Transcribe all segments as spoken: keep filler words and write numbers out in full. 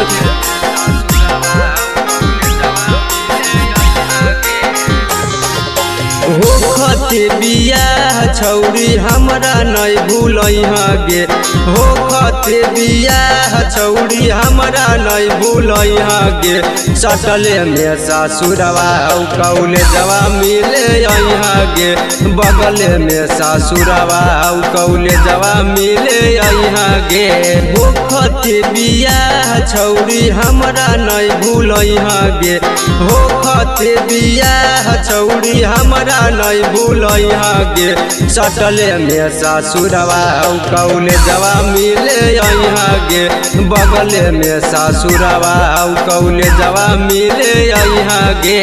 होखते बियाह छौरी हमरा नहीं भूलइहा गे। होखते बियाह छौरी हमरा नहीं भूलइहा गे। सटले में सासुरवा कौले जवा मिले अइहा गे। बगले में सासुरवा कौले जवा मिले अइहा गे। होखते बियाह छौरी हमरा नहीं भूलइहा गे। होखते बियाह छौरी हमरा नहीं भूलइहा गे। सटले में सासुरवा कौले जवा मिले अइहा गे। बगले में सासुरवा कौले जवा मिले अइहा गे।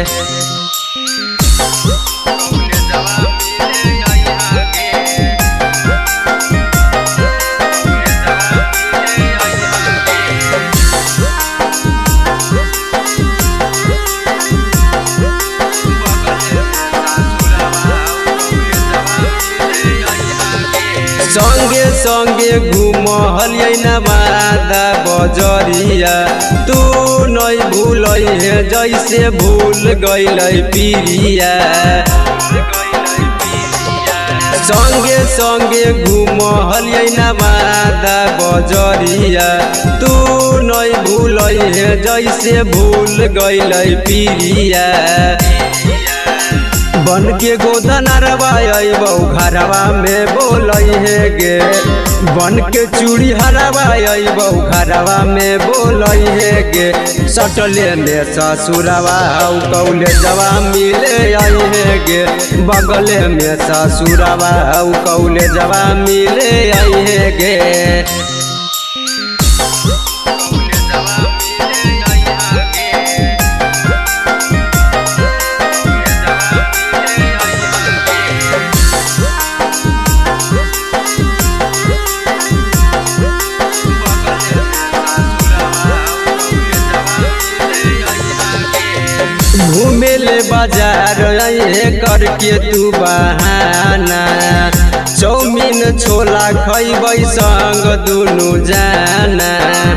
संगे संगे घूमलियै नवादा बजरिया। तू नहीं भूलै है जैसे भूल गइलै पिरिया। संगे संगे घूमलियै नवादा बजरिया। तू नहीं भूलै है जैसे भूल गइलै पिरिया। बन के गोदनरवा अइबौ घरवा में बोलै है गे। बन के चूड़ी हरवा अइबौ घरवा में बोलै है गे। सटले में ससुरवा कौले जवा मिले आई है गे। बगले में ससुरवा कौले जवा मिले आई है गे। घूमेले बाजार ये करके तू बहाना। चौमीन छोला खैबै संग दुनु जाना।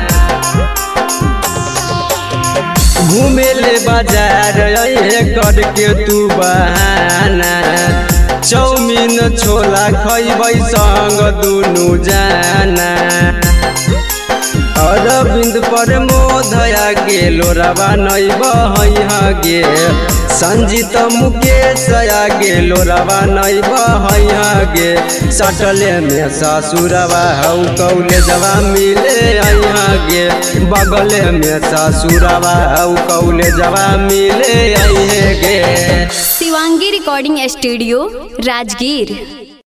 घूमेले बाजार ये करके तू बहाना। चौमीन छोला खैबै संग दुनु जाना। अरविंद प्रमोद आगे लोरावा नहीं बहइहा गे। संजीत मुकेश आगे लोरावा नहीं बहइहा गे। सटले में ससुरवा कौले जवा मिले अइहा गे। बगले में ससुरवा कौले जवा मिले अइहे गे। Shivangi recording studio Rajgir.